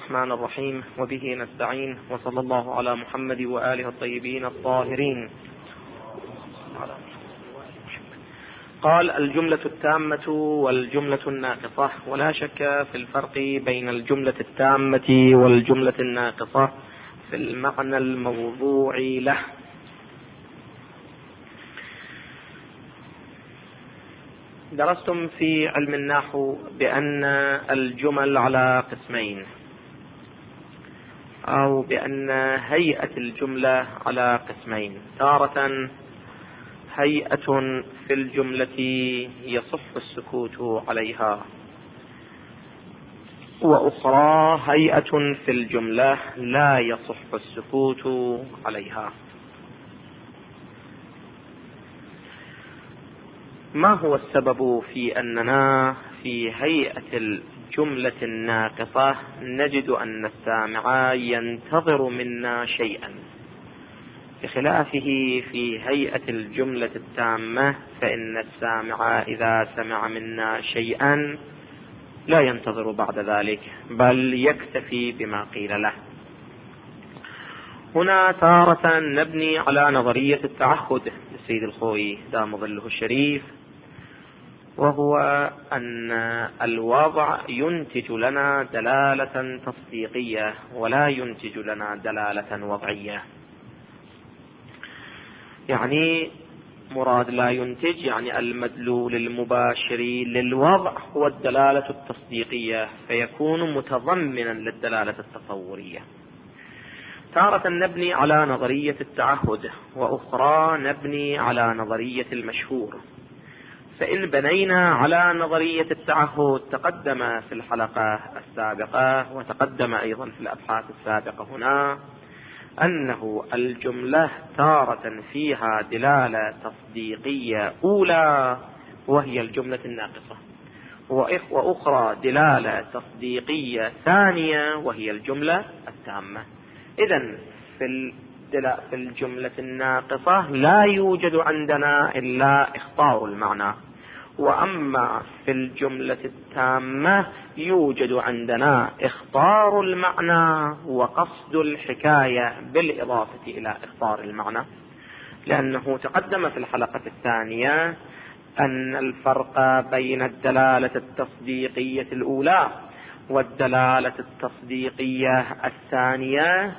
الرحمن الرحيم، وبه نستعين، وصلى الله على محمد وآله الطيبين الطاهرين. قال: الجملة التامة والجملة الناقصة. ولا شك في الفرق بين الجملة التامة والجملة الناقصة في المعنى الموضوعي له. درستم في علم النحو بأن الجمل على قسمين، أو بأن هيئة الجملة على قسمين. تارة هيئة في الجملة يصح السكوت عليها، وأخرى هيئة في الجملة لا يصح السكوت عليها. ما هو السبب في أننا في هيئة الجملة الناقصة نجد أن السامع ينتظر منا شيئا، بخلافه في هيئة الجملة التامة فإن السامع إذا سمع منا شيئا لا ينتظر بعد ذلك، بل يكتفي بما قيل له. هنا تارة نبني على نظرية التعهد للسيد الخوئي دام ظله الشريف، وهو أن الوضع ينتج لنا دلالة تصديقية ولا ينتج لنا دلالة وضعية. يعني مراد لا ينتج، يعني المدلول المباشر للوضع هو الدلالة التصديقية، فيكون متضمنا للدلالة التصورية. تارة نبني على نظرية التعهد، وأخرى نبني على نظرية المشهور. فإن بنينا على نظرية التعهد تقدم في الحلقة السابقة وتقدم أيضا في الأبحاث السابقة هنا أنه الجملة تارة فيها دلالة تصديقية أولى وهي الجملة الناقصة، وأخرى دلالة تصديقية ثانية وهي الجملة التامة. إذن في الجملة الناقصة لا يوجد عندنا إلا إخطار المعنى، وأما في الجملة التامة يوجد عندنا إخطار المعنى وقصد الحكاية بالإضافة إلى إخطار المعنى، لأنه تقدم في الحلقة الثانية أن الفرق بين الدلالة التصديقية الأولى والدلالة التصديقية الثانية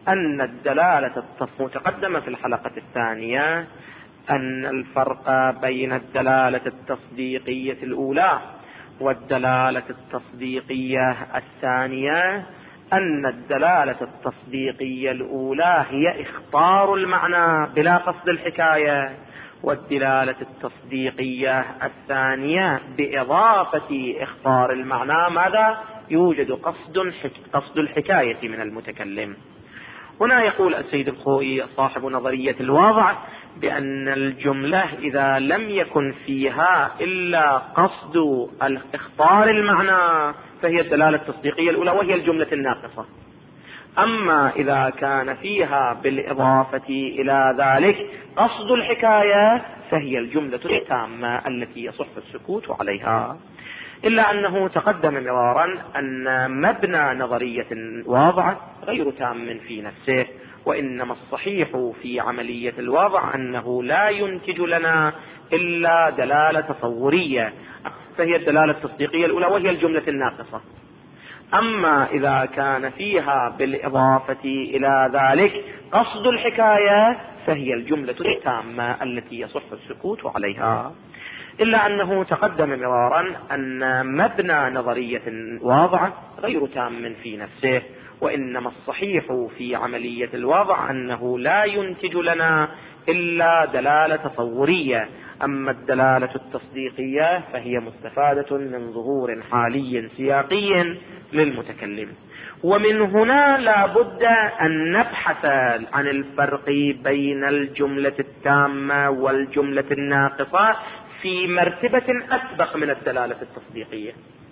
تقدم في الحلقة الثانية أن الفرق بين الدلالة التصديقية الأولى والدلالة التصديقية الثانية أن الدلالة التصديقية الأولى هي إخطار المعنى بلا قصد الحكاية، والدلالة التصديقية الثانية بإضافة إخطار المعنى ماذا؟ يوجد قصد الحكاية من المتكلم. هنا يقول السيد الخوئي صاحب نظرية الوضع بأن الجملة إذا لم يكن فيها إلا قصد إخطار المعنى فهي الدلالة التصديقية الأولى وهي الجملة الناقصة. أما إذا كان فيها بالإضافة إلى ذلك قصد الحكاية فهي الجملة التامة التي يصح السكوت عليها. إلا أنه تقدم مرارا أن مبنى نظرية الوضع غير تام في نفسه، وإنما الصحيح في عملية الوضع أنه لا ينتج لنا إلا دلالة تصورية، فهي الدلالة التصديقية الأولى وهي الجملة الناقصة. أما إذا كان فيها بالإضافة إلى ذلك قصد الحكاية فهي الجملة التامة التي يصح السكوت عليها. إلا أنه تقدم مرارا أن مبنى نظرية الوضع غير تام في نفسه، وإنما الصحيح في عملية الوضع أنه لا ينتج لنا إلا دلالة تصورية. أما الدلالة التصديقية فهي مستفادة من ظهور حالي سياقي للمتكلم. ومن هنا لا بد أن نبحث عن الفرق بين الجملة التامة والجملة الناقصة في مرتبة أسبق من الدلالة التصديقية.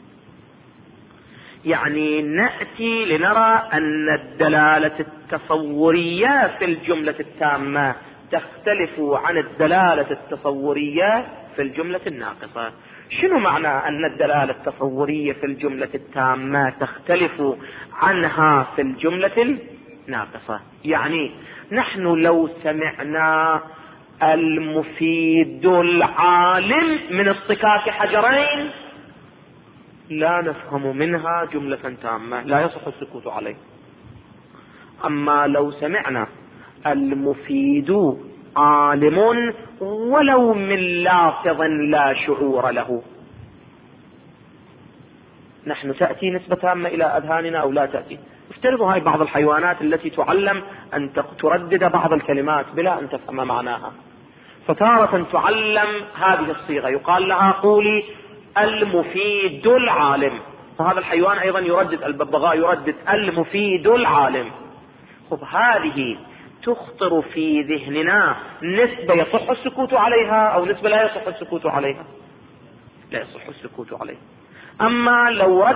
يعني نأتي لنرى أن الدلالة التصورية في الجملة التامة تختلف عن الدلالة التصورية في الجملة الناقصة. شنو معنى أن الدلالة التصورية في الجملة التامة تختلف عنها في الجملة الناقصة؟ يعني نحن لو سمعنا المفيد العالم من اصطكاك حجرين لا نفهم منها جملة تامة، لا يصح السكوت عليه. أما لو سمعنا المفيد عالم ولو من لافظ لا شعور له، نحن تأتي نسبة تامة إلى أذهاننا أو لا تأتي؟ افترضوا هاي بعض الحيوانات التي تعلم أن تردد بعض الكلمات بلا أن تفهم معناها، فتارة تعلم هذه الصيغة يقال لها قولي المفيد العالم، فهذا الحيوان أيضا يردد، الببغاء يردد المفيد العالم. خب هذه تخطر في ذهننا نسبة يصح السكوت عليها أو نسبة لا يصح السكوت عليها؟ لا يصح السكوت عليها. أما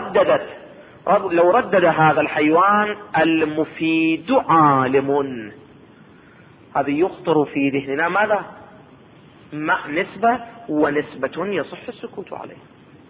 لو ردد هذا الحيوان المفيد عالم، هذه يخطر في ذهننا ماذا؟ نسبة ونسبة يصح السكوت عليها.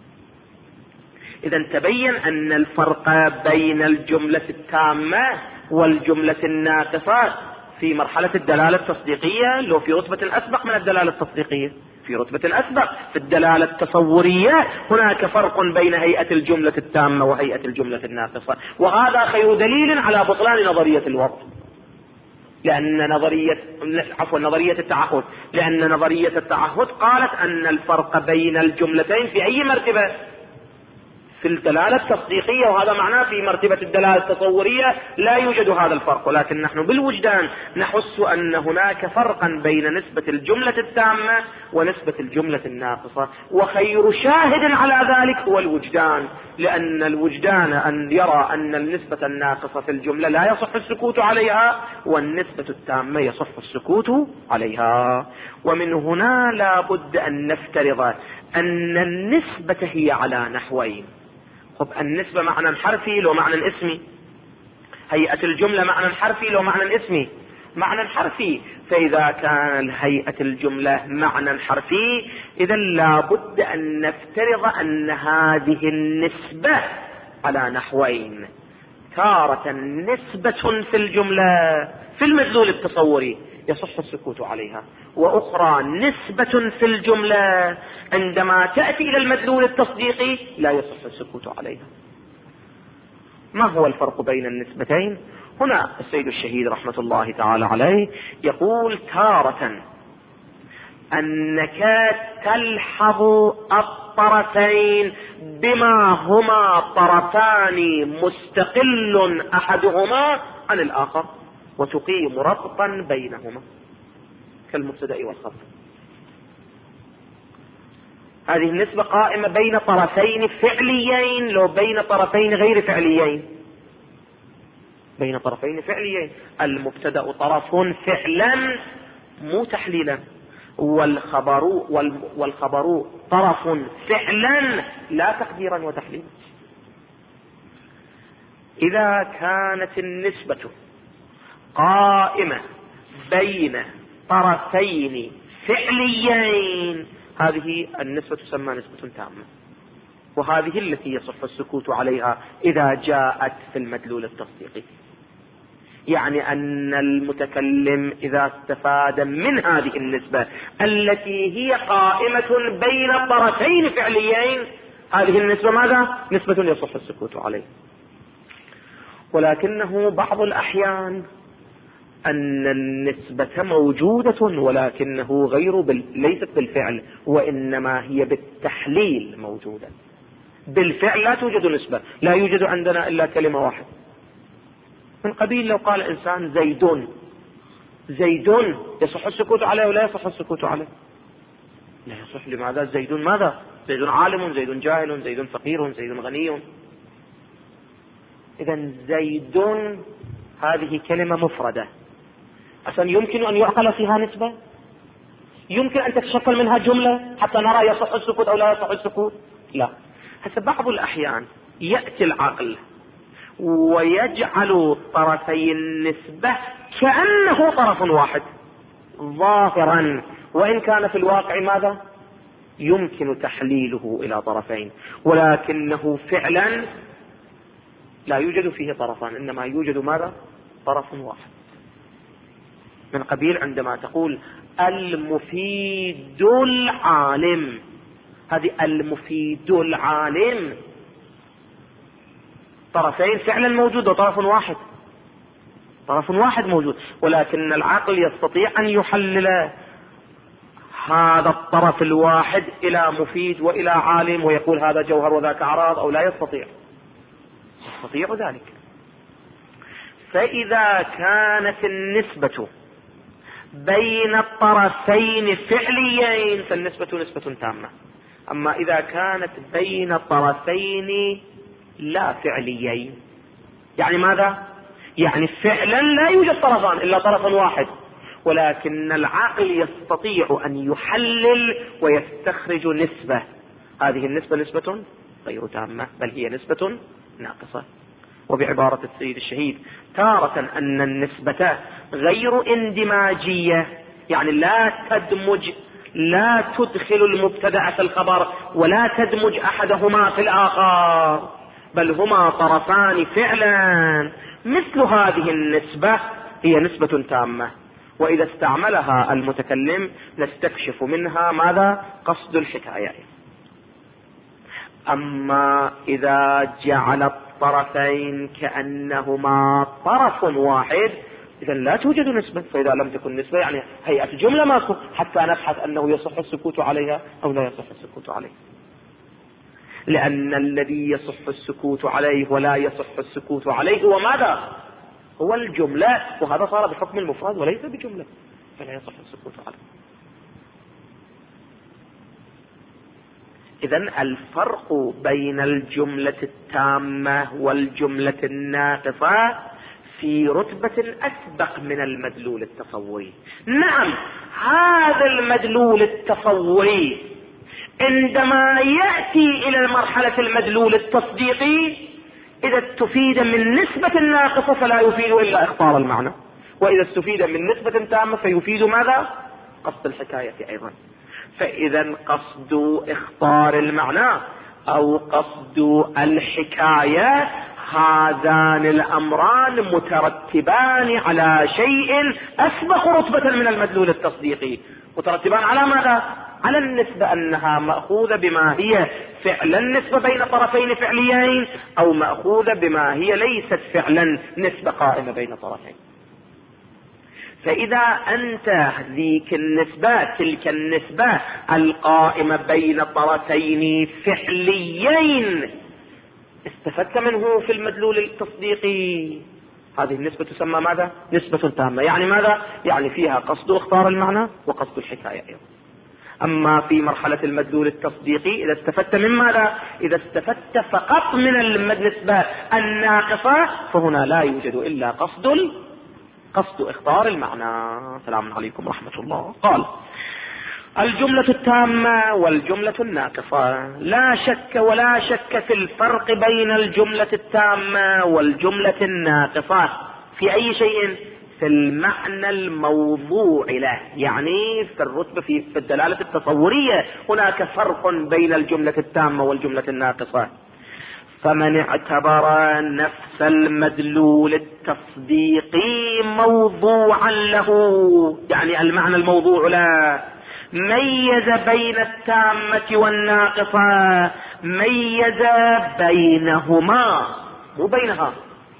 إذا تبين أن الفرق بين الجملة التامة والجملة الناقصة في مرحلة الدلالة التصديقية لو في رتبة أسبق من الدلالة التصديقية، في رتبة أسبق في الدلالة التصورية هناك فرق بين هيئة الجملة التامة وهيئة الجملة الناقصة، وهذا خير دليل على بطلان نظرية الوضع، لأن نظرية التعهد، لأن نظرية التعهد قالت أن الفرق بين الجملتين في أي مرتبة؟ في الدلالة التصديقية، وهذا معناه في مرتبة الدلالة التصورية لا يوجد هذا الفرق، ولكن نحن بالوجدان نحس أن هناك فرقا بين نسبة الجملة التامة ونسبة الجملة الناقصة، وخير شاهد على ذلك هو الوجدان، لأن الوجدان أن يرى أن النسبة الناقصة في الجملة لا يصح السكوت عليها، والنسبة التامة يصح السكوت عليها. ومن هنا لا بد أن نفترض أن النسبة هي على نحوين. خب النسبة معنى حرفي لو معنى اسمي، هيئة الجملة معنى حرفي لو معنى اسمي، معنى حرفي. فإذا كان هيئة الجملة معنى حرفي إذا لا بد أن نفترض أن هذه النسبة على نحوين: تارة نسبة في الجملة في المدلول التصوري يصح السكوت عليها، وأخرى نسبة في الجملة عندما تأتي إلى المدلول التصديقي لا يصح السكوت عليها. ما هو الفرق بين النسبتين؟ هنا السيد الشهيد رحمة الله تعالى عليه يقول: تارة أنك تلحظ الطرفين بما هما طرفان مستقل أحدهما عن الآخر، وتقيم ربطا بينهما كالمبتدأ والخبر. هذه النسبة قائمة بين طرفين فعليين لو بين طرفين غير فعليين. بين طرفين فعليين، المبتدأ طرف فعلا مو تحليلا، والخبر طرف فعلا لا تقديرا وتحليلا. إذا كانت النسبة قائمة بين طرفين فعليين هذه النسبة تسمى نسبة تامة، وهذه التي يصح السكوت عليها إذا جاءت في المدلول التصديقي. يعني أن المتكلم إذا استفاد من هذه النسبة التي هي قائمة بين طرفين فعليين، هذه النسبة ماذا؟ نسبة يصح السكوت عليه. ولكنه بعض الأحيان أن النسبة موجودة ولكنه ليست بالفعل، وإنما هي بالتحليل موجودة. بالفعل لا توجد نسبة، لا يوجد عندنا إلا كلمة واحدة، من قبيل لو قال إنسان زيدون يصح السكوت عليه ولا يصح السكوت عليه؟ لا يصح. لماذا؟ زيدون ماذا؟ زيد عالم، زيد جاهل، زيد فقير، زيد غني. إذن زيدون هذه كلمة مفردة، عشان يمكن أن يعقل فيها نسبة؟ يمكن أن تتشكل منها جملة حتى نرى يصح السكوت أو لا يصح السكوت؟ لا. هسه بعض الأحيان يأتي العقل ويجعل طرفي النسبة كأنه طرف واحد ظاهرا، وإن كان في الواقع ماذا؟ يمكن تحليله إلى طرفين، ولكنه فعلا لا يوجد فيه طرفان، إنما يوجد ماذا؟ طرف واحد. من قبيل عندما تقول المفيد العالم، هذه المفيد العالم طرفين فعلا موجود وطرف واحد، طرف واحد موجود، ولكن العقل يستطيع أن يحلل هذا الطرف الواحد إلى مفيد وإلى عالم ويقول هذا جوهر وذاك أعراض، أو لا يستطيع؟ يستطيع ذلك. فإذا كانت النسبة بين الطرفين فعليين فالنسبة نسبة تامة. أما إذا كانت بين طرفين لا فعليين، يعني ماذا؟ يعني فعلا لا يوجد طرفان إلا طرف واحد، ولكن العقل يستطيع أن يحلل ويستخرج نسبة، هذه النسبة نسبة غير تامة، بل هي نسبة ناقصة. وبعبارة السيد الشهيد تارة أن النسبة غير اندماجية، يعني لا تدمج، لا تدخل المبتدأ في الخبر ولا تدمج أحدهما في الآخر، بل هما طرفان فعلا. مثل هذه النسبة هي نسبة تامة، وإذا استعملها المتكلم نستكشف منها ماذا؟ قصد الحكاية. أما إذا جعل الطرفين كأنهما طرف واحد إذا لا توجد نسبة. فإذا لم تكن نسبة يعني هيئة الجملة ماكو حتى نبحث أنه يصح السكوت عليها أو لا يصح السكوت عليه، لأن الذي يصح السكوت عليه ولا يصح السكوت عليه هو ماذا؟ هو الجملة، وهذا صار بحكم المفرد وليس بجملة، فلا يصح السكوت عليه. إذن الفرق بين الجملة التامة والجملة الناقصة في رتبة أسبق من المدلول التصوري. نعم، هذا المدلول التصوري عندما يأتي إلى مرحلة المدلول التصديقي إذا استفيد من نسبة ناقصة فلا يفيد إلا إخطار المعنى، وإذا استفيد من نسبة تامة فيفيد ماذا؟ قصد الحكاية أيضا. فإذا قصد إخطار المعنى أو قصد الحكاية هذان الأمران مترتبان على شيء أسبق رتبة من المدلول التصديقي، مترتبان على ماذا؟ على النسبة، أنها مأخوذة بما هي فعلا نسبة بين طرفين فعليين، أو مأخوذة بما هي ليست فعلا نسبة قائمة بين طرفين. فإذا أنت ذيك النسبة، تلك النسبة القائمة بين طرفين فعليين استفدت منه في المدلول التصديقي، هذه النسبة تسمى ماذا؟ نسبة تامة. يعني ماذا؟ يعني فيها قصد اختار المعنى وقصد الحكاية أيضا. أما في مرحلة المدلول التصديقي إذا استفدت من ماذا؟ إذا استفدت فقط من النسبة الناقصة فهنا لا يوجد إلا قصد اختار المعنى. سلام عليكم ورحمة الله. قال الجملة التامة والجملة الناقصة. لا شك ولا شك في الفرق بين الجملة التامة والجملة الناقصة في أي شيء؟ في المعنى الموضوع له، يعني في الرتبة في الدلالة التصورية هناك فرق بين الجملة التامة والجملة الناقصة. فمن اعتبر نفس المدلول التصديقي موضوعا له، يعني المعنى الموضوع له، ميز بين التامة والناقصة، ميز بينهما مو بينها،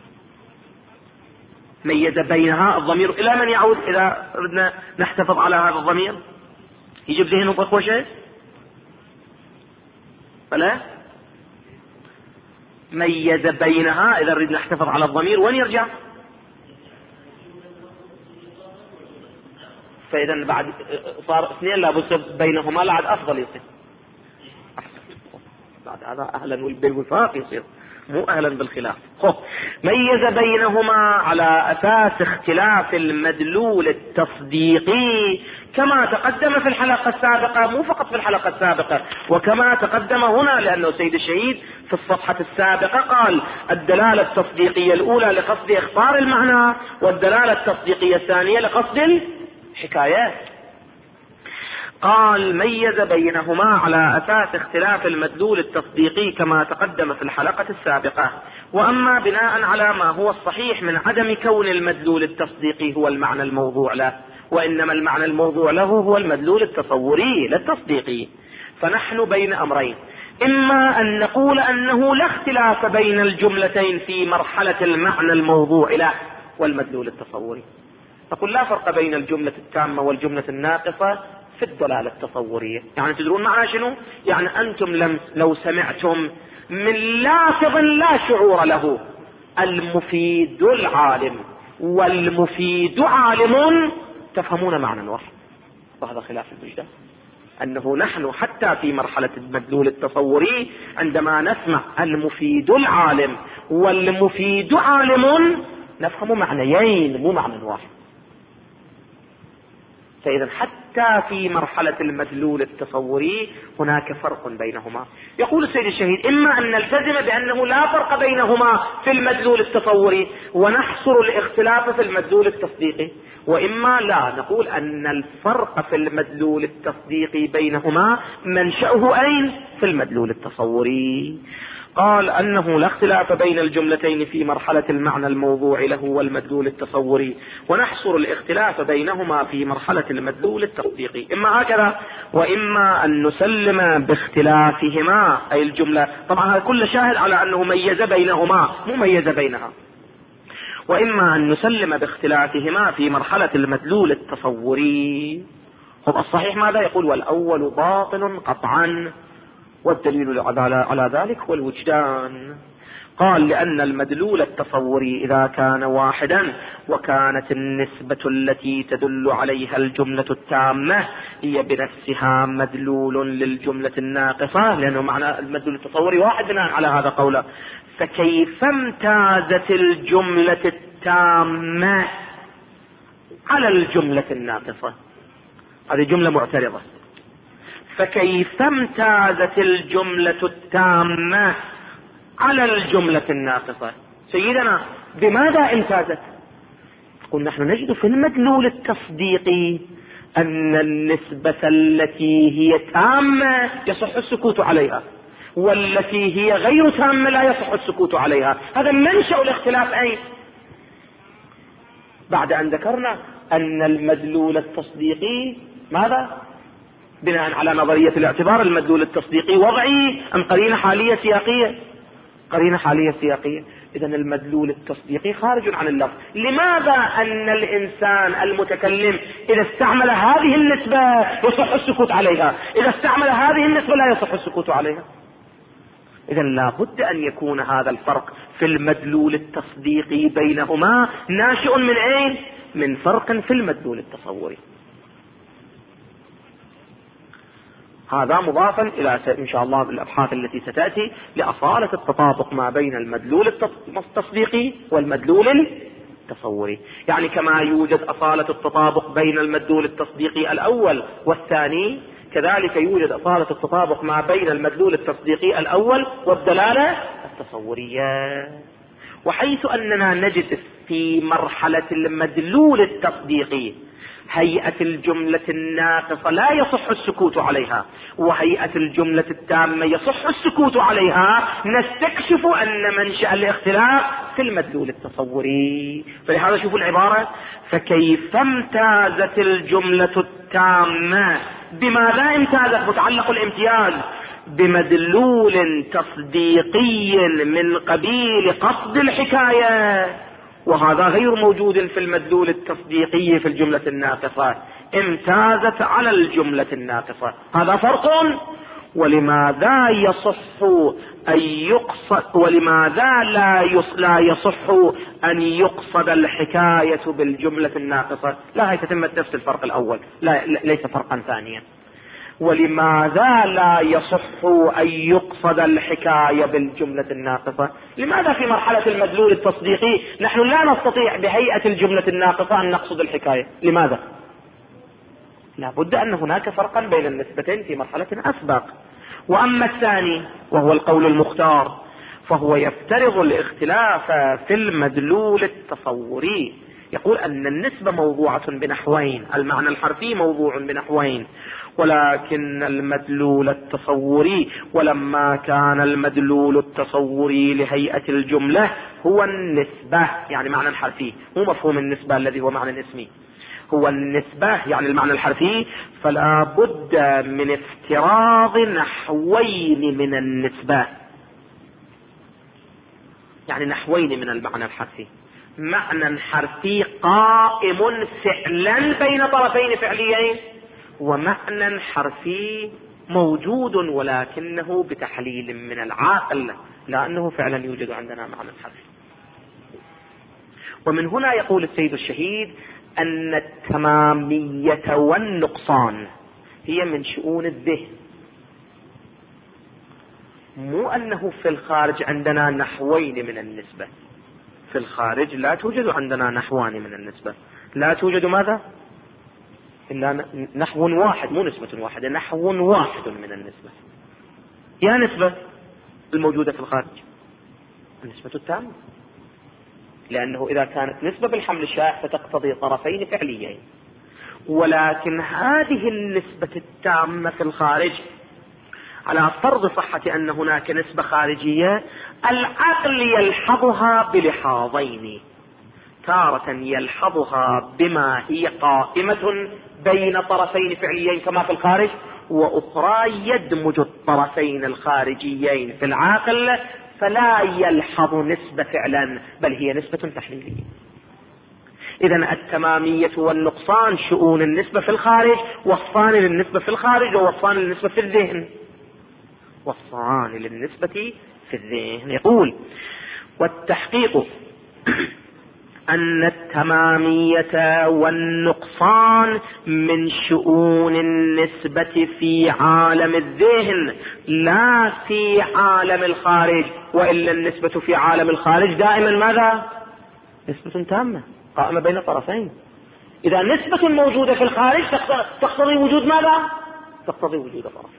ميز بينها. الضمير إلى من يعود إذا ردنا نحتفظ على هذا الضمير؟ يجب ذهنه أخوة شيء؟ فلا ميز بينها. إذا ردنا نحتفظ على الضمير وين يرجع؟ فإذا بعد صار اثنين لابد بينهما لا عاد أفضل يصير. بعد هذا أهلا بالوفاق يصير، مو أهلا بالخلاف. ميز بينهما على أساس اختلاف المدلول التصديقي كما تقدم في الحلقة السابقة، مو فقط في الحلقة السابقة، وكما تقدم هنا، لأنه سيد الشهيد في الصفحة السابقة قال الدلالة التصديقية الأولى لقصد اخبار المعنى، والدلالة التصديقية الثانية لقصد الحكايات. قال ميز بينهما على أساس اختلاف المدلول التصديقي كما تقدم في الحلقة السابقة. وأما بناء على ما هو الصحيح من عدم كون المدلول التصديقي هو المعنى الموضوع له، وإنما المعنى الموضوع له هو المدلول التصوري لا التصديقي، فنحن بين أمرين: إما أن نقول أنه لا اختلاف بين الجملتين في مرحلة المعنى الموضوع له والمدلول التصوري، نقول لا فرق بين الجملة التامة والجملة الناقصة في الدلالة التصورية. يعني تدرون معنى شنو؟ يعني أنتم لو سمعتم من لافظ لا شعور له المفيد العالم والمفيد عالم تفهمون معنى واحد، وهذا خلاف الوجدان. أنه نحن حتى في مرحلة المدلول التصوري عندما نسمع المفيد العالم والمفيد عالم نفهم معنيين مو معنى واحد. فإذا حتى في مرحلة المدلول التصوري هناك فرق بينهما. يقول السيد الشهيد: إما أن نلتزم بأنه لا فرق بينهما في المدلول التصوري ونحصر الاختلاف في المدلول التصديقي، وإما لا نقول أن الفرق في المدلول التصديقي بينهما منشأه أين؟ في المدلول التصوري. قال أنه لا اختلاف بين الجملتين في مرحلة المعنى الموضوع له والمدلول التصوري، ونحصر الاختلاف بينهما في مرحلة المدلول التصديقي، إما هكذا وإما أن نسلم باختلافهما، أي الجملة طبعا هذا كل شاهد على أنه ميز بينهما مو ميز بينها، وإما أن نسلم باختلافهما في مرحلة المدلول التصوري. هو الصحيح ماذا يقول؟ والأول باطل قطعا، والدليل على ذلك هو الوجدان. قال: لأن المدلول التصوري إذا كان واحدا وكانت النسبة التي تدل عليها الجملة التامة هي بنفسها مدلول للجملة الناقصة، لأنه معنى المدلول التصوري واحد بناء على هذا قوله، فكيف امتازت الجملة التامة على الجملة الناقصة؟ هذه جملة معترضة. فكيف امتازت الجملة التامة على الجملة الناقصة؟ سيدنا بماذا امتازت؟ قل نحن نجد في المدلول التصديقي أن النسبة التي هي تامة يصح السكوت عليها، والتي هي غير تامة لا يصح السكوت عليها. هذا منشأ الاختلاف أين؟ بعد أن ذكرنا أن المدلول التصديقي ماذا؟ بناء على نظرية الاعتبار المدلول التصديقي وضعي أم قرينة حالية سياقية؟ قرينة حالية سياقية. إذا المدلول التصديقي خارج عن اللفظ. لماذا أن الإنسان المتكلم إذا استعمل هذه النسبة يصح السكوت عليها، إذا استعمل هذه النسبة لا يصح السكوت عليها؟ إذا لا بد أن يكون هذا الفرق في المدلول التصديقي بينهما ناشئ من أين؟ من فرق في المدلول التصوري. هذا مضافا إلى إن شاء الله الأبحاث التي ستأتي لأصالة التطابق ما بين المدلول التصديقي والمدلول التصوري. يعني كما يوجد أصالة التطابق بين المدلول التصديقي الأول والثاني، كذلك يوجد أصالة التطابق ما بين المدلول التصديقي الأول والدلالة التصورية. وحيث أننا نجد في مرحلة المدلول التصديقي هيئة الجملة الناقصة لا يصح السكوت عليها، وهيئة الجملة التامة يصح السكوت عليها، نستكشف أن منشأ الاختلاف في المدلول التصوري. فلهذا شوفوا العبارة: فكيف امتازت الجملة التامة؟ بماذا امتازت؟ متعلق الامتياز بمدلول تصديقي من قبيل قصد الحكاية، وهذا غير موجود في المدلول التصديقي في الجملة الناقصة. امتازت على الجملة الناقصة، هذا فرق. ولماذا يصح أن يقصد، ولماذا لا يصح أن يقصد الحكاية بالجملة الناقصة؟ لا، هي تتمت نفس الفرق الأول، ليس فرقا ثانيا. ولماذا لا يصح أن يقصد الحكاية بالجملة الناقصة؟ لماذا في مرحلة المدلول التصديقي نحن لا نستطيع بهيئة الجملة الناقصة أن نقصد الحكاية؟ لماذا؟ لا بد أن هناك فرقا بين النسبتين في مرحلة أسبق. وأما الثاني وهو القول المختار فهو يفترض الاختلاف في المدلول التصوري، يقول أن النسبة موضوعة بنحوين، المعنى الحرفي موضوع بنحوين، ولكن المدلول التصوري، ولما كان المدلول التصوري لهيئة الجملة هو النسبة، يعني معنى الحرفي، مو مفهوم النسبة الذي هو معنى اسمي، هو النسبة يعني المعنى الحرفي، فلا بد من افتراض نحوين من النسبة، يعني نحوين من المعنى الحرفي، معنى حرفي قائم فعلا بين طرفين فعليين، ومعنى حرفي موجود ولكنه بتحليل من العاقل، لأنه فعلا يوجد عندنا معنى حرفي. ومن هنا يقول السيد الشهيد أن التمامية والنقصان هي من شؤون الذهن، مو أنه في الخارج عندنا نحوين من النسبة. في الخارج لا توجد عندنا نحوان من النسبة، لا توجد ماذا؟ إلا نحو واحد، مو نسبة واحدة، نحو واحد من النسبة. يا نسبة الموجودة في الخارج النسبة التامة، لأنه إذا كانت نسبة بالحمل الشائع فتقتضي طرفين فعليين، ولكن هذه النسبة التامة في الخارج على فرض صحة أن هناك نسبة خارجية، العقل يلحظها بلحاظين، تارة يلحظها بما هي قائمة بين طرفين فعليين كما في الخارج، وأخرى يدمج الطرفين الخارجيين في العقل فلا يلحظ نسبة فعلا، بل هي نسبة تحليلية. إذن التمامية والنقصان شؤون النسبة في الخارج، وصفان للنسبة في الخارج ووصفان للنسبة في الذهن، وصفان للنسبة في الذهن. يقول والتحقيق أن التمامية والنقصان من شؤون النسبة في عالم الذهن لا في عالم الخارج، وإلا النسبة في عالم الخارج دائما ماذا؟ نسبة تامة قائمة بين طرفين. إذا نسبة موجودة في الخارج تقتضي وجود ماذا؟ تقتضي وجود طرف.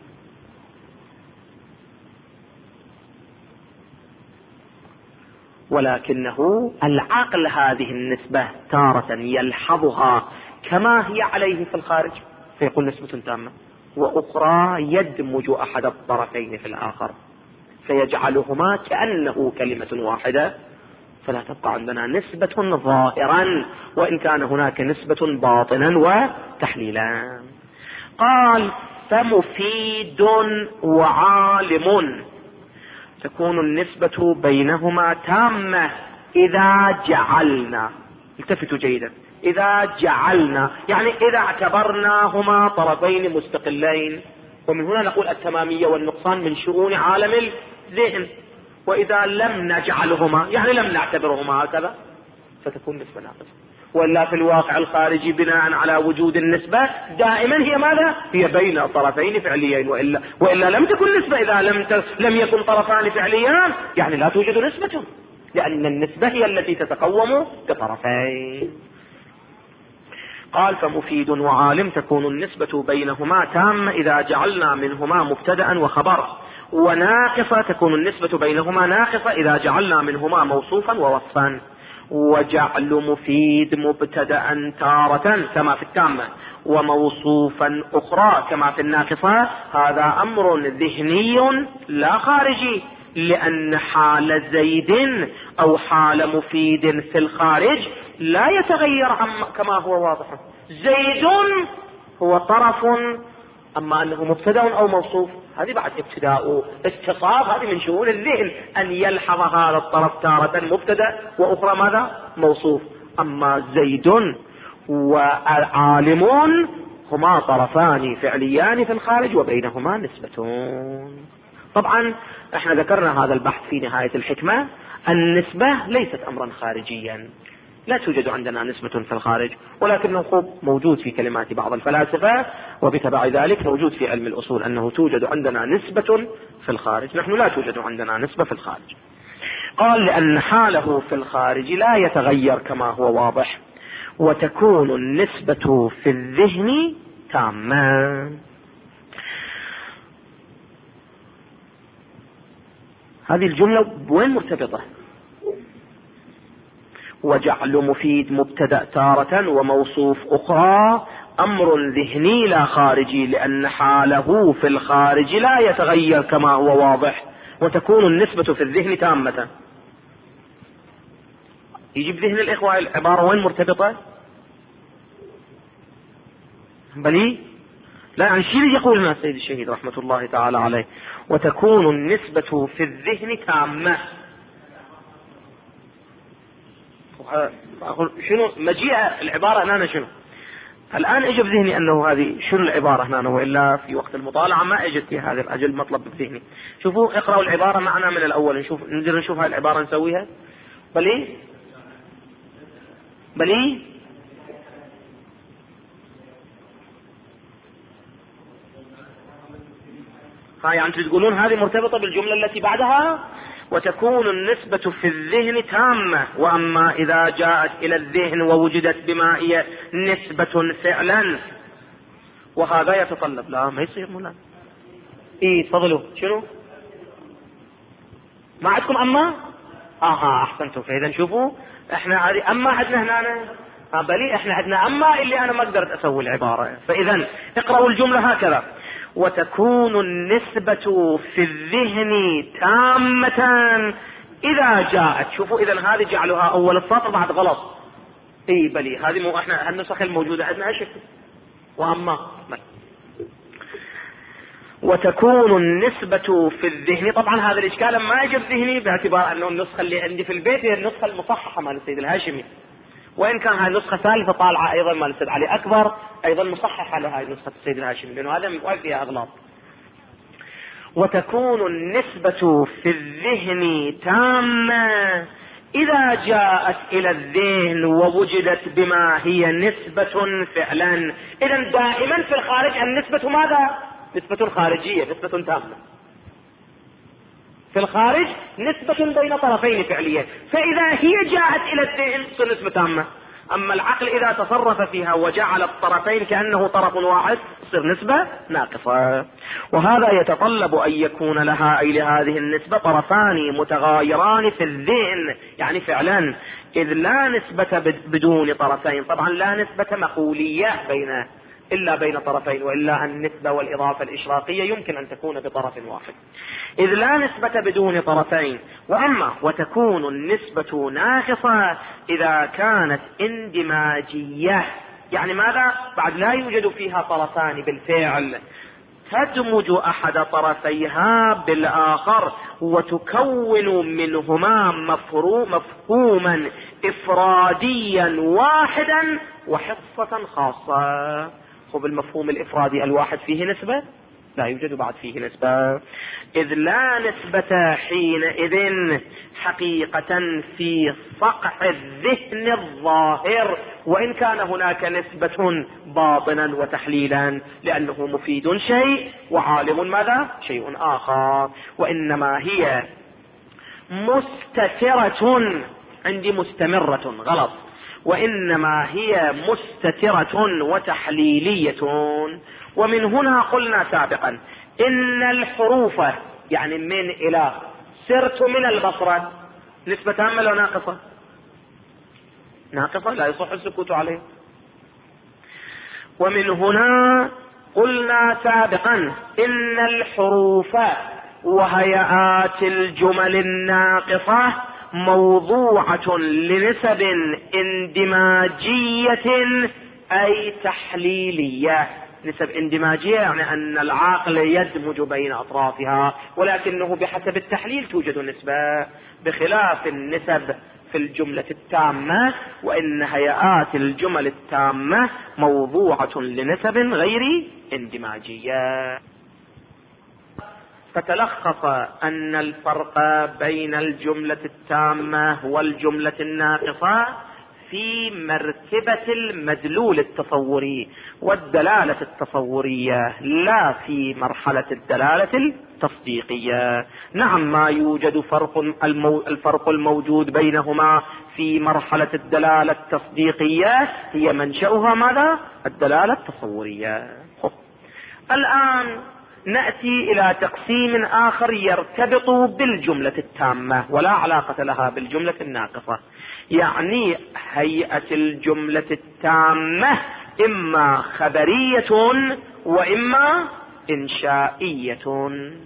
ولكنه العقل هذه النسبة تارة يلحظها كما هي عليه في الخارج فيقول نسبة تامة، وأخرى يدمج أحد الطرفين في الآخر فيجعلهما كأنه كلمة واحدة، فلا تبقى عندنا نسبة ظاهرا وإن كان هناك نسبة باطنا وتحليلا. قال فمفيد وعالم تكون النسبة بينهما تامة إذا جعلنا، التفتوا جيدا، إذا جعلنا يعني إذا اعتبرناهما طرفين مستقلين. ومن هنا نقول التمامية والنقصان من شؤون عالم الذهن، وإذا لم نجعلهما يعني لم نعتبرهما هكذا فتكون نسبة ناقصة. ولا في الواقع الخارجي بناء على وجود النسبة دائما هي ماذا؟ هي بين طرفين فعليين، وإلا لم تكن نسبة. إذا لم يكن طرفان فعليان يعني لا توجد نسبة، لأن النسبة هي التي تتقوم بطرفين. قال فمفيد وعالم تكون النسبة بينهما تامة إذا جعلنا منهما مبتدأ وخبر، وناقصة تكون النسبة بينهما ناقصة إذا جعلنا منهما موصوفا ووصفا. وجعل مفيد مبتدأ تارة كما في التامة، وموصوفا أخرى كما في الناقصة، هذا أمر ذهني لا خارجي، لأن حال زيد أو حال مفيد في الخارج لا يتغير كما هو واضح. زيد هو طرف، أما أنه مبتدأ أو موصوف هذه بعد ابتداء استصاف، هذه من شؤون الذهن أن يلحظ هذا الطرف تارة مبتدأ وأخرى ماذا؟ موصوف. أما زيد وعالمون هما طرفان فعليان في الخارج وبينهما نسبتون. طبعا احنا ذكرنا هذا البحث في نهاية الحكمة. النسبة ليست أمرا خارجيا، لا توجد عندنا نسبة في الخارج، ولكنه موجود في كلمات بعض الفلاسفة، وبتبع ذلك موجود في علم الأصول أنه توجد عندنا نسبة في الخارج. نحن لا توجد عندنا نسبة في الخارج. قال لأن حاله في الخارج لا يتغير كما هو واضح، وتكون النسبة في الذهن تامة. هذه الجملة وين مرتبطة؟ وجعل مفيد مبتدأ تارة وموصوف أخرى أمر ذهني لا خارجي، لأن حاله في الخارج لا يتغير كما هو واضح، وتكون النسبة في الذهن تامة. يجيب ذهن الإخوة العبارة وين مرتبطة؟ بلي لا، يعني شيء يقول لنا السيد الشهيد رحمة الله تعالى عليه، وتكون النسبة في الذهن تامة. أقول شنو مجيء العبارة هنا شنو؟ الآن اجى بذهني أنه هذه شنو العبارة هنا، وإلا في وقت المطالعة ما اجت في هذا الأجل مطلب بذهني. شوفوا اقرأوا العبارة معنا من الأول، نشوف هاي العبارة نسويها. بلي ها، يعني تقولون هذه مرتبطة بالجملة التي بعدها، وتكون النسبة في الذهن تامة. وأما إذا جاءت إلى الذهن ووجدت بما هي نسبة فعلا، وهذا يتطلب لا ما يصير مولانا. تفضلوا شنو ما عندكم؟ أما أحسنتم. فإذا شوفوا احنا هذه أما عندنا هنا بلي احنا عندنا أما اللي أنا ما قدرت أسوي العبارة. فإذا اقرأوا الجملة هكذا: وتكون النسبة في الذهن تامة إذا جاءت. شوفوا إذا هذه جعلها أول السطر بعد غلط. بلي هذه مو احنا النسخ الموجودة عندنا شكل وأما وتكون النسبة في الذهن. طبعا هذا الإشكال ما يجب ذهني باعتبار أنه النسخة اللي عندي في البيت هي النسخة المصححة مال السيد الهاشمي، وإن كان هاي النسخة ثالثة طالعة أيضا مال السيد علي أكبر أيضا مصححة لهاي نسخة السيد الهاشمي، لأنه هذا ما فيها أغلاط. وتكون النسبة في الذهن تامة إذا جاءت إلى الذهن ووجدت بما هي نسبة فعلا. إذا دائما في الخارج النسبة ماذا؟ نسبة خارجية، نسبة تامة في الخارج، نسبة بين طرفين فعليا. فإذا هي جاءت إلى الذهن تصير نسبة تامة. أما العقل إذا تصرف فيها وجعل الطرفين كأنه طرف واحد تصير نسبة ناقصة. وهذا يتطلب أن يكون لها أي لهذه النسبة طرفان متغايران في الذهن، يعني فعلا، إذ لا نسبة بدون طرفين. طبعا لا نسبة مقولية إلا بين طرفين، وإلا النسبة والإضافة الإشراقية يمكن أن تكون بطرف واحد، إذ لا نسبة بدون طرفين. وأما وتكون النسبة ناقصة إذا كانت اندماجية، يعني ماذا؟ بعد لا يوجد فيها طرفان بالفعل، تدمج أحد طرفيها بالآخر وتكون منهما مفهوما إفراديا واحدا وحصة خاصة. خب المفهوم الإفرادي الواحد فيه نسبة؟ لا يوجد بعد فيه نسبة، إذ لا نسبة حينئذ حقيقة في صقع الذهن الظاهر، وإن كان هناك نسبة باطنا وتحليلا، لأنه مفيد شيء وعالم ماذا؟ شيء آخر. وإنما هي مستترة، عندي مستمرة غلط، وإنما هي مستترة وتحليلية. ومن هنا قلنا سابقا إن الحروف يعني من إلى سرت من البصرة نسبة تامة ولا ناقصة؟ ناقصة، لا يصح السكوت عليه. ومن هنا قلنا سابقا إن الحروف وهيئات الجمل الناقصة موضوعة لنسب اندماجية أي تحليلية. نسب اندماجية يعني أن العقل يدمج بين أطرافها، ولكنه بحسب التحليل توجد نسبة، بخلاف النسب في الجملة التامة، وإن هيئات الجمل التامة موضوعة لنسب غير اندماجية. فتلخص أن الفرق بين الجملة التامة والجملة الناقصة في مرتبة المدلول التصوري والدلالة التصورية، لا في مرحلة الدلالة التصديقية. نعم ما يوجد الفرق الموجود بينهما في مرحلة الدلالة التصديقية هي منشأها ماذا؟ الدلالة التصورية. الآن نأتي إلى تقسيم آخر يرتبط بالجملة التامة ولا علاقة لها بالجملة الناقصة. يعني هيئة الجملة التامة إما خبرية وإما إنشائية.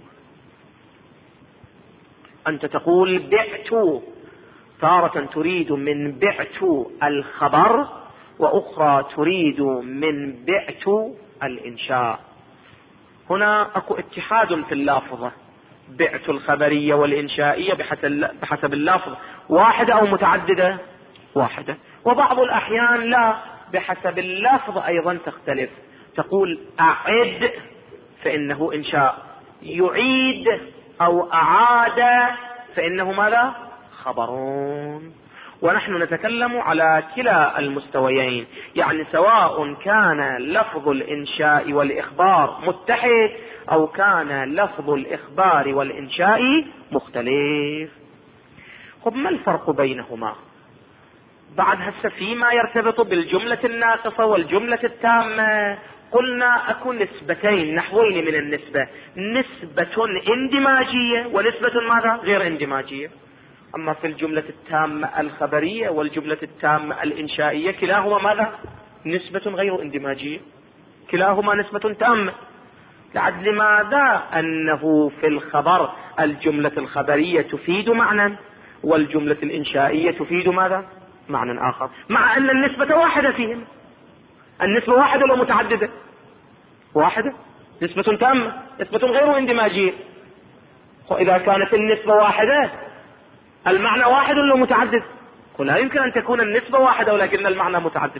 أنت تقول بعت، تارة تريد من بعت الخبر، وأخرى تريد من بعت الإنشاء. هنا أكو اتحاد في اللافظة، بعت الخبرية والإنشائية بحسب اللفظ واحدة أو متعددة؟ واحدة. وبعض الأحيان لا، بحسب اللفظ أيضا تختلف. تقول أعد فإنه إنشاء، يعيد أو أعاد فإنه ماذا؟ خبرون. ونحن نتكلم على كلا المستويين، يعني سواء كان لفظ الإنشاء والإخبار متحد أو كان لفظ الإخبار والإنشاء مختلف. طب ما الفرق بينهما؟ بعد هسه فيما يرتبط بالجملة الناقصة والجملة التامة قلنا أكو نسبتين نحوين من النسبة، نسبة اندماجية ونسبة ماذا؟ غير اندماجية. أما في الجملة التامة الخبرية والجملة التامة الإنشائية كلاهما ماذا؟ نسبة غير اندماجية، كلاهما نسبة تامة. لعد لماذا؟ أنه في الخبر الجملة الخبرية تفيد معنى والجملة الإنشائية تفيد ماذا؟ معنى آخر، مع أن النسبة واحدة فيهم. النسبة واحدة ولا متعددة؟ واحدة، نسبة تامة، نسبة غير اندماجية. وإذا كانت النسبة واحدة المعنى واحد ولا متعدد؟ لا يمكن أن تكون النسبة واحدة ولكن المعنى متعدد.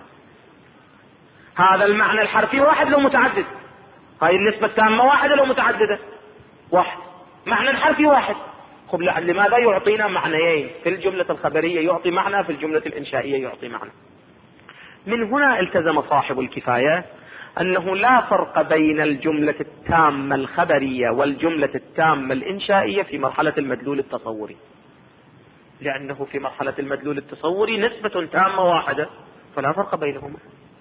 هذا المعنى الحرفي واحد لو متعدد، هاي النسبة التامة واحدة لو متعددة، واحد. معنى الحرفي واحد. لماذا يعطينا معنيين؟ في الجملة الخبرية يعطي معنى، في الجملة الإنشائية يعطي معنى. من هنا التزم صاحب الكفاية أنه لا فرق بين الجملة التامة الخبرية والجملة التامة الإنشائية في مرحلة المدلول التصوري، لأنه في مرحلة المدلول التصوري نسبة تامة واحدة فلا فرق بينهما.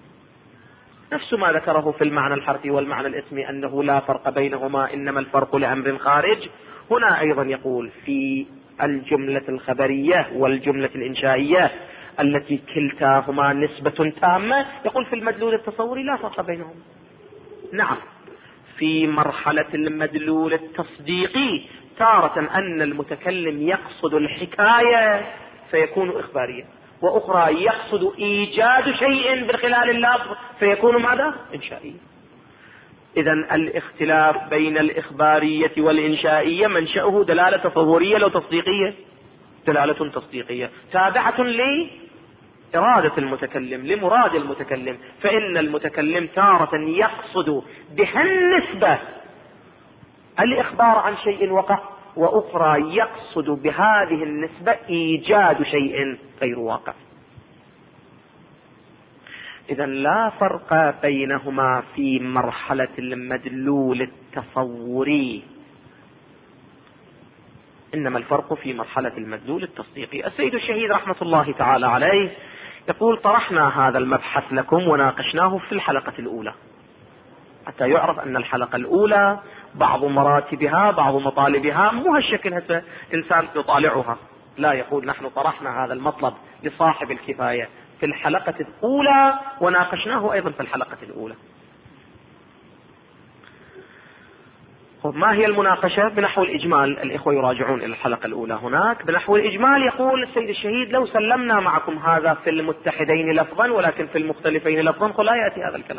نفس ما ذكره في المعنى الحرفي والمعنى الاسمي أنه لا فرق بينهما إنما الفرق لأمر خارج، هنا أيضا يقول في الجملة الخبرية والجملة الإنشائية التي كلتاهما نسبة تامة، يقول في المدلول التصوري لا فرق بينهما. نعم، في مرحلة المدلول التصديقي تارة أن المتكلم يقصد الحكاية فيكون إخباريا، وأخرى يقصد إيجاد شيء من خلال اللفظ فيكون ماذا؟ إنشائيا. إذن الاختلاف بين الإخبارية والإنشائية منشأه دلالة تصورية لو تصديقية؟ دلالة تصديقية تابعة لإرادة المتكلم، لمراد المتكلم. فإن المتكلم تارة يقصد بها النسبة الإخبار عن شيء وقع، وأخرى يقصد بهذه النسبة إيجاد شيء غير واقع. إذن لا فرق بينهما في مرحلة المدلول التصوري، إنما الفرق في مرحلة المدلول التصديقي. السيد الشهيد رحمة الله تعالى عليه يقول طرحنا هذا المبحث لكم وناقشناه في الحلقة الأولى، حتى يعرف أن الحلقة الأولى بعض مراتبها بعض مطالبها مو هالشكل هسه إنسان يطالعها، لا، يقول نحن طرحنا هذا المطلب لصاحب الكفاية في الحلقة الأولى وناقشناه أيضا في الحلقة الأولى. ما هي المناقشة؟ بنحو الإجمال، الإخوة يراجعون إلى الحلقة الأولى هناك. بنحو الإجمال يقول السيد الشهيد لو سلمنا معكم هذا في المتحدين لفظا ولكن في المختلفين لفظا لا يأتي هذا الكلام.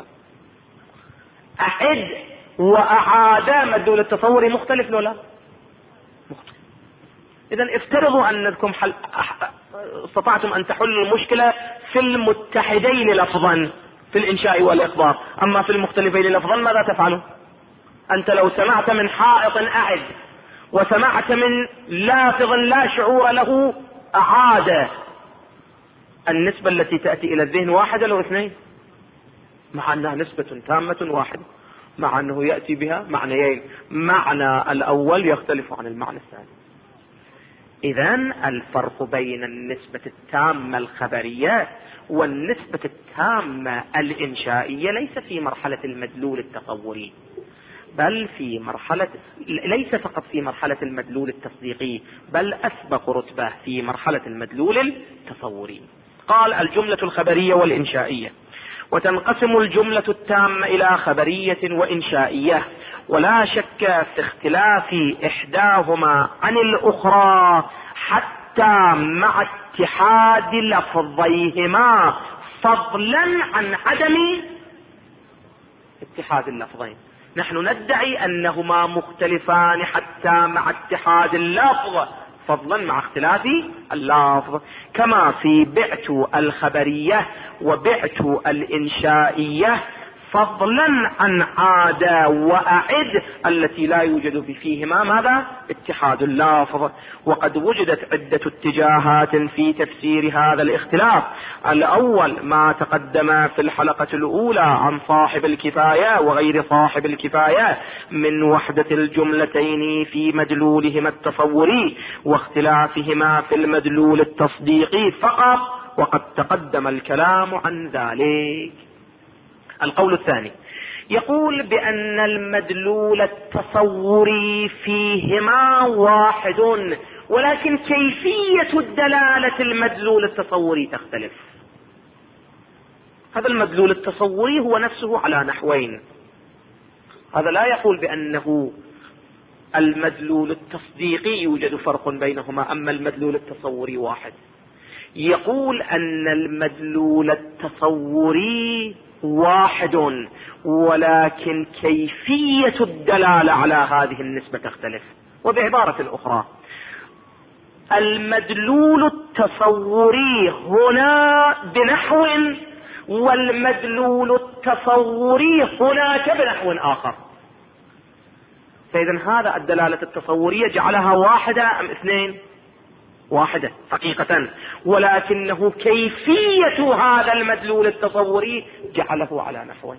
أحد وأعاد مدلول التصوري مختلف ولا مختلف. إذن افترضوا أنكم استطعتم أن تحلوا المشكلة في المتحدين لفظا في الإنشاء والإخبار، أما في المختلفين لفظا ماذا تفعلون؟ أنت لو سمعت من حائط أعد وسمعت من لافظ لا شعور له أعاد، النسبة التي تأتي إلى الذهن واحدة لو اثنين، مع أنها نسبة تامة واحدة، مع أنه يأتي بها معنيين، معنى الأول يختلف عن المعنى الثاني. إذن الفرق بين النسبة التامة الخبرية والنسبة التامة الإنشائية ليس في مرحلة المدلول التصوري، بل في مرحلة، ليس فقط في مرحلة المدلول التصديقي، بل أسبق رتبة في مرحلة المدلول التصوري. قال: الجملة الخبرية والإنشائية. وتنقسم الجملة التامة إلى خبرية وإنشائية، ولا شك في اختلاف إحداهما عن الأخرى حتى مع اتحاد لفظيهما، فضلا عن عدم اتحاد اللفظين. نحن ندعي أنهما مختلفان حتى مع اتحاد اللفظ، فضلا مع اختلاف اللفظ، كما في بعت الخبرية وبعت الإنشائية، فضلا عن عاد وأعد التي لا يوجد فيهما ماذا؟ اتحاد اللفظ. وقد وجدت عدة اتجاهات في تفسير هذا الاختلاف. الأول ما تقدم في الحلقة الأولى عن صاحب الكفاية وغير صاحب الكفاية من وحدة الجملتين في مدلولهما التصوري واختلافهما في المدلول التصديقي فقط، وقد تقدم الكلام عن ذلك. القول الثاني يقول بأن المدلول التصوري فيهما واحد، ولكن كيفية الدلالة المدلول التصوري تختلف. هذا المدلول التصوري هو نفسه على نحوين. هذا لا يقول بأنه المدلول التصديقي يوجد فرق بينهما أما المدلول التصوري واحد. يقول أن المدلول التصوري واحد، ولكن كيفية الدلالة على هذه النسبة تختلف. وبعبارة أخرى، المدلول التصوري هنا بنحو، والمدلول التصوري هناك بنحو آخر. فإذا هذا الدلالة التصورية جعلها واحدة أم اثنين؟ واحدة حقيقة، ولكنه كيفية هذا المدلول التصوري جعله على نحوين.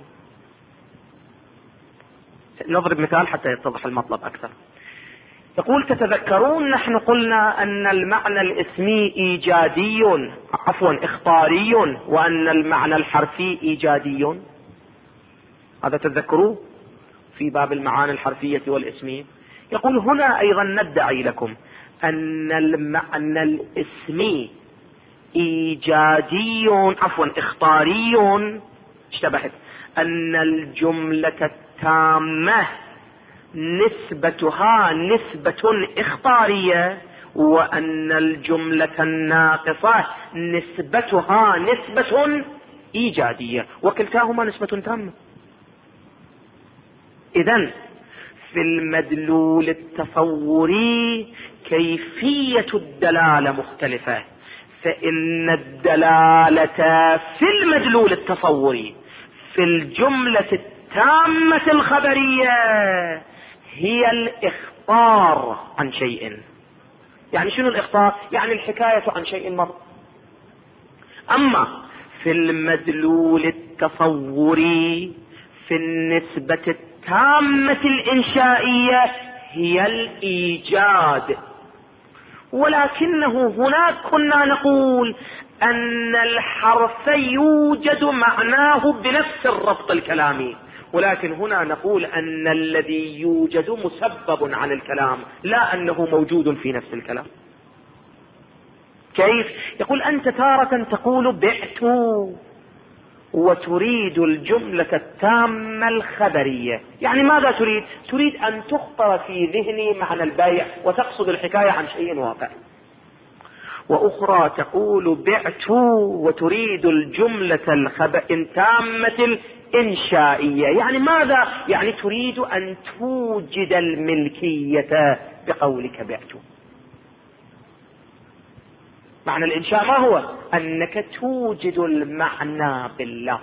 نضرب مثال حتى يتضح المطلب أكثر. يقول: تتذكرون نحن قلنا أن المعنى الاسمي إخباري، وأن المعنى الحرفي إيجادي. هذا تذكروه في باب المعاني الحرفية والاسمية. يقول: هنا أيضا ندعي لكم أن المعنى الاسمي إخباري، اشتبهت، أن الجملة التامة نسبتها نسبة إخبارية، وأن الجملة الناقصة نسبتها نسبة إيجادية، وكلتاهما نسبة تامة. إذن في المدلول التصوري كيفية الدلالة مختلفة، فإن الدلالة في المدلول التصوري في الجملة التامة الخبرية هي الإخبار عن شيء. يعني شنو الإخبار؟ يعني الحكاية عن شيء مر. أما في المدلول التصوري في النسبة التامة الإنشائية هي الإيجاد. ولكنه هناك كنا نقول أن الحرف يوجد معناه بنفس الربط الكلامي، ولكن هنا نقول أن الذي يوجد مسبب عن الكلام، لا أنه موجود في نفس الكلام. كيف؟ يقول: أنت تارة تقول بعت وتريد الجملة التامة الخبرية، يعني ماذا تريد؟ تريد أن تخطر في ذهني معنى البيع وتقصد الحكاية عن شيء واقع. وأخرى تقول بعت وتريد الجملة التامة الإنشائية، يعني ماذا؟ يعني تريد أن توجد الملكية بقولك بعت. معنى الإنشاء ما هو؟ أنك توجد المعنى باللفظ،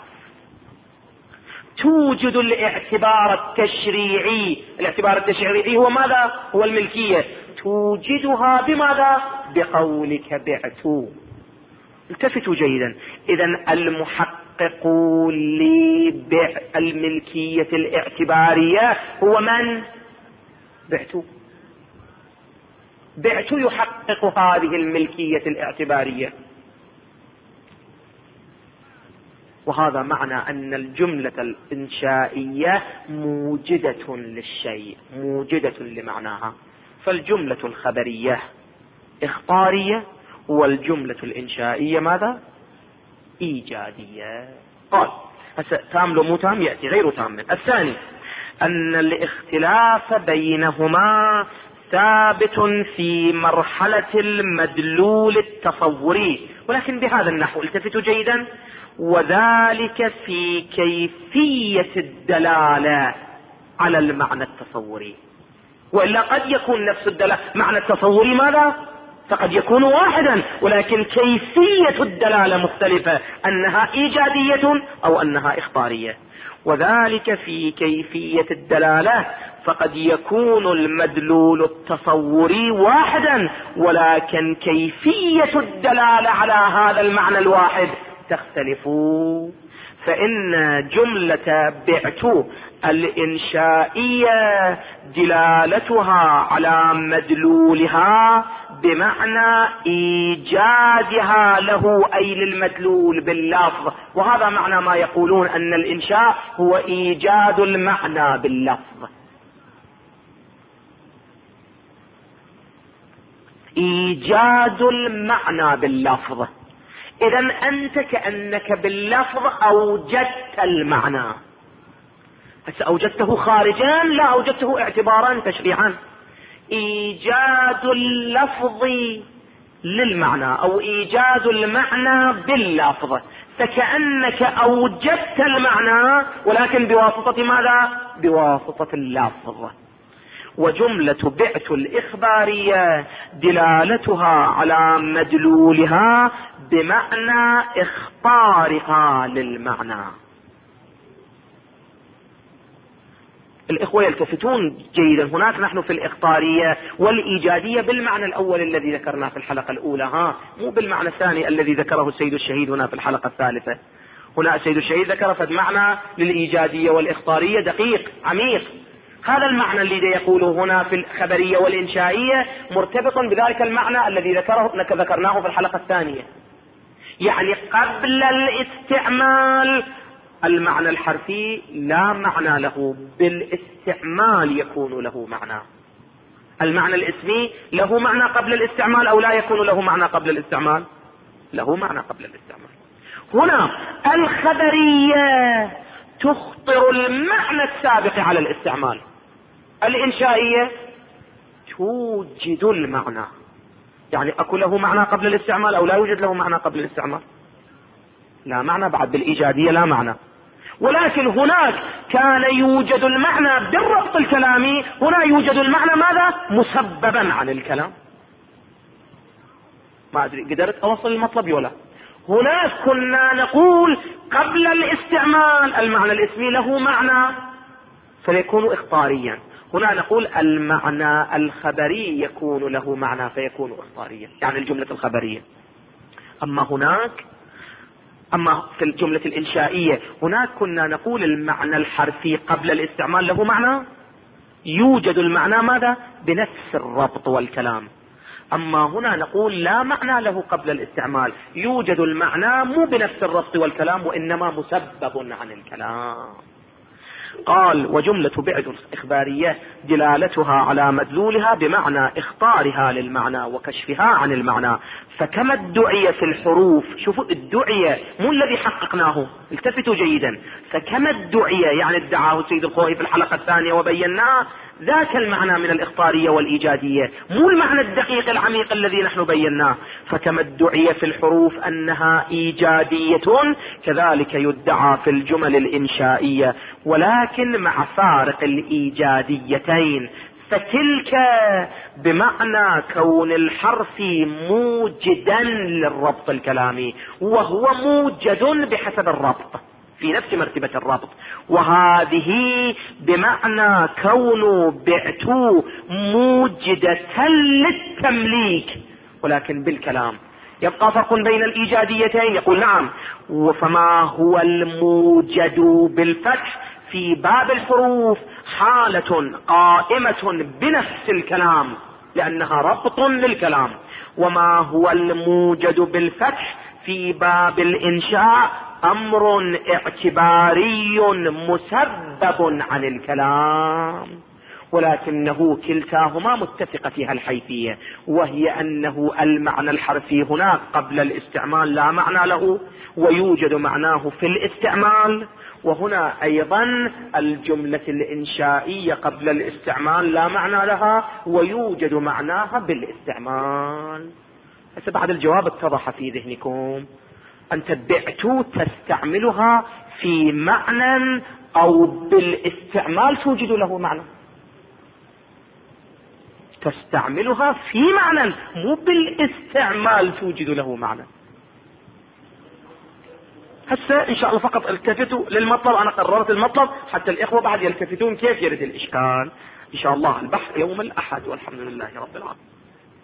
توجد الاعتبار التشريعي. الاعتبار التشريعي هو ماذا؟ هو الملكية. توجدها بماذا؟ بقولك بعت. التفتوا جيدا. إذن المحقق لبيع الملكية الاعتبارية هو من؟ بعت. بعت يحقق هذه الملكية الاعتبارية. وهذا معنى أن الجملة الإنشائية موجدة للشيء، موجدة لمعناها. فالجملة الخبرية إخبارية، والجملة الإنشائية ماذا؟ إيجادية. قال تام لو مو تام يأتي غير تام. الثاني أن الاختلاف بينهما ثابت في مرحلة المدلول التصوري، ولكن بهذا النحو التفتوا جيدا، وذلك في كيفية الدلالة على المعنى التصوري. وإلا قد يكون نفس الدلالة معنى التصوري ماذا؟ فقد يكون واحدا، ولكن كيفية الدلالة مختلفة، أنها إيجادية أو أنها إخبارية. وذلك في كيفية الدلالة، فقد يكون المدلول التصوري واحدا، ولكن كيفية الدلالة على هذا المعنى الواحد تختلف. فإن جملة بعت الإنشائية دلالتها على مدلولها بمعنى إيجادها له، أي للمدلول باللفظ. وهذا معنى ما يقولون أن الإنشاء هو إيجاد المعنى باللفظ، إيجاد المعنى باللفظ. إذن أنت كأنك باللفظ أوجدت المعنى. أوجدته خارجا؟ لا، أوجدته اعتبارا تشريعا. إيجاد اللفظ للمعنى أو إيجاد المعنى باللفظ، فكأنك أوجدت المعنى ولكن بواسطة ماذا؟ بواسطة اللفظ. وجملة بعت الإخبارية دلالتها على مدلولها بمعنى إخبارها للمعنى. الإخوة يلتفتون جيدا، هناك نحن في الإخبارية والإيجادية بالمعنى الأول الذي ذكرناه في الحلقة الأولى، مو بالمعنى الثاني الذي ذكره السيد الشهيد هنا في الحلقة الثالثة. هنا السيد الشهيد ذكر فد معنى للإيجادية والإخبارية دقيق عميق. هذا المعنى الذي يقوله هنا في الخبرية والإنشائية مرتبط بذلك المعنى الذي ذكرناه في الحلقة الثانية، يعني قبل الاستعمال المعنى الحرفي لا معنى له، بالاستعمال يكون له معنى. المعنى الاسمي له معنى قبل الاستعمال أو لا يكون له معنى قبل الاستعمال؟ له معنى قبل الاستعمال. هنا الخبرية تخطر المعنى السابق على الاستعمال، الإنشائية توجد المعنى. يعني أكو له معنى قبل الاستعمال أو لا يوجد له معنى قبل الاستعمال؟ لا معنى. بعد بالإيجادية لا معنى. ولكن هناك كان يوجد المعنى بالربط الكلامي، هنا يوجد المعنى ماذا؟ مسببا عن الكلام. ما أدري قدرت أوصل المطلب ولا؟ هناك كنا نقول قبل الاستعمال المعنى الاسمي له معنى فيكون إخباريا، هنا نقول المعنى الخبري يكون له معنى فيكون إخباريا، يعني الجملة الخبرية. أما في الجملة الإنشائية هناك كنا نقول المعنى الحرفي قبل الاستعمال له معنى، يوجد المعنى ماذا؟ بنفس الربط والكلام. أما هنا نقول لا معنى له قبل الاستعمال، يوجد المعنى مو بنفس الربط والكلام وإنما مسبب عن الكلام. قال وجملة بعد الإخبارية دلالتها على مدلولها بمعنى إخطارها للمعنى وكشفها عن المعنى. فكما ادعي في الحروف، شوفوا الدعية مو الذي حققناه، التفتوا جيدا، فكما ادعي يعني ادعاه السيد الخوئي في الحلقة الثانية وبيناه، ذاك المعنى من الإخبارية والإيجادية، مو المعنى الدقيق العميق الذي نحن بيناه. فكما ادعي في الحروف أنها إيجادية، كذلك يدعى في الجمل الإنشائية، ولكن مع فارق الإيجاديتين. فتلك بمعنى كون الحرف موجدا للربط الكلامي، وهو موجد بحسب الربط في نفس مرتبة الربط، وهذه بمعنى كون بعت موجدة للتمليك ولكن بالكلام. يبقى فرق بين الإيجاديتين؟ يقول نعم. فما هو الموجد بالفتح في باب الحروف حالة قائمة بنفس الكلام لأنها ربط للكلام، وما هو الموجد بالفتح في باب الإنشاء امر اعتباري مسبب عن الكلام، ولكنه كلتاهما متفق فيها الحيثية، وهي أنه المعنى الحرفي هناك قبل الاستعمال لا معنى له، ويوجد معناه في الاستعمال، وهنا أيضا الجملة الإنشائية قبل الاستعمال لا معنى لها، ويوجد معناها بالاستعمال. بس بعد الجواب اتضح في ذهنكم. أنت بعت تستعملها في معنى أو بالاستعمال توجد له معنى، تستعملها في معنى مو بالاستعمال توجد له معنى. هسه ان شاء الله فقط التفتوا للمطلب، انا قررت المطلب حتى الاخوة بعد يلتفتون كيف يرد الاشكال. ان شاء الله البحث يوم الاحد، والحمد لله رب العالمين.